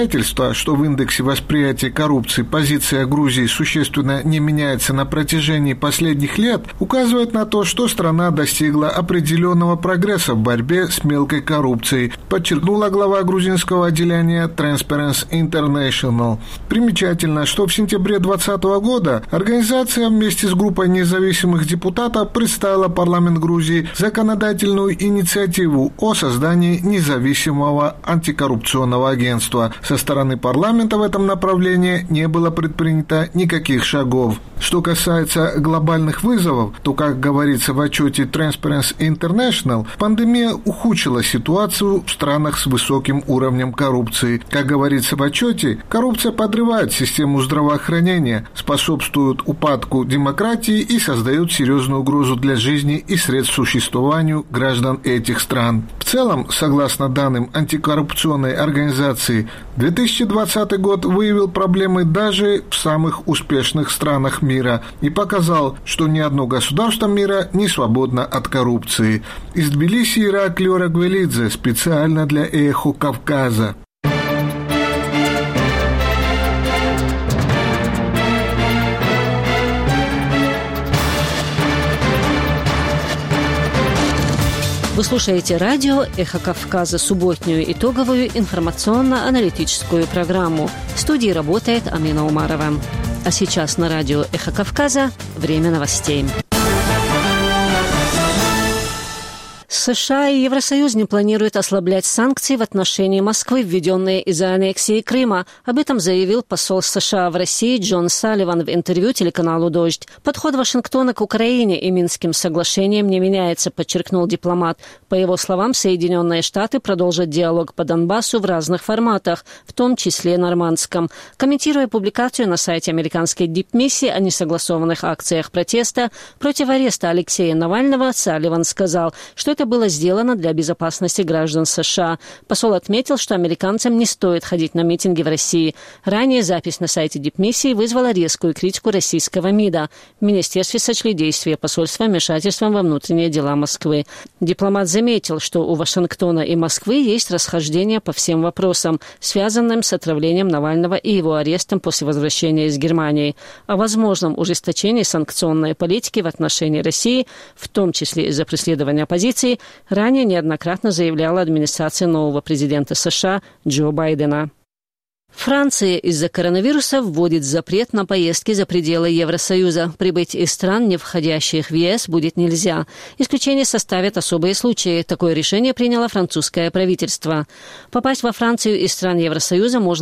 Что в индексе восприятия коррупции позиция Грузии существенно не меняется на протяжении последних лет, указывает на то, что страна достигла определенного прогресса в борьбе с мелкой коррупцией, подчеркнула глава грузинского отделения Transparency International. Примечательно, что в сентябре 2020 года организация вместе с группой независимых депутатов представила парламент Грузии законодательную инициативу о создании независимого антикоррупционного агентства. Со стороны парламента в этом направлении не было предпринято никаких шагов. Что касается глобальных вызовов, то, как говорится в отчете Transparency International, пандемия ухудшила ситуацию в странах с высоким уровнем коррупции. Как говорится в отчете, коррупция подрывает систему здравоохранения, способствует упадку демократии и создает серьезную угрозу для жизни и средств существованию граждан этих стран. В целом, согласно данным антикоррупционной организации, 2020 год выявил проблемы даже в самых успешных странах мира и показал, что ни одно государство мира не свободно от коррупции. Из Тбилиси Ираклий Орагвелидзе специально для «Эхо Кавказа». Вы слушаете радио «Эхо Кавказа», субботнюю итоговую информационно-аналитическую программу. В студии работает Амина Умарова. А сейчас на радио «Эхо Кавказа» время новостей. США и Евросоюз не планируют ослаблять санкции в отношении Москвы, введенные из-за аннексии Крыма. Об этом заявил посол США в России Джон Салливан в интервью телеканалу «Дождь». Подход Вашингтона к Украине и Минским соглашениям не меняется, подчеркнул дипломат. По его словам, Соединенные Штаты продолжат диалог по Донбассу в разных форматах, в том числе нормандском. Комментируя публикацию на сайте американской дипмиссии о несогласованных акциях протеста против ареста Алексея Навального, Салливан сказал, что это было сделано для безопасности граждан США. Посол отметил, что американцам не стоит ходить на митинги в России. Ранее запись на сайте дипмиссии вызвала резкую критику российского МИДа. В министерстве сочли действия посольства вмешательством во внутренние дела Москвы. Дипломат заметил, что у Вашингтона и Москвы есть расхождения по всем вопросам, связанным с отравлением Навального и его арестом после возвращения из Германии. О возможном ужесточении санкционной политики в отношении России, в том числе из-за преследования оппозиции, ранее неоднократно заявляла администрация нового президента США Джо Байдена. Франция из-за коронавируса вводит запрет на поездки за пределы Евросоюза. Прибыть из стран, не входящих в ЕС, будет нельзя. Исключение составят особые случаи. Такое решение приняло французское правительство. Попасть во Францию из стран Евросоюза можно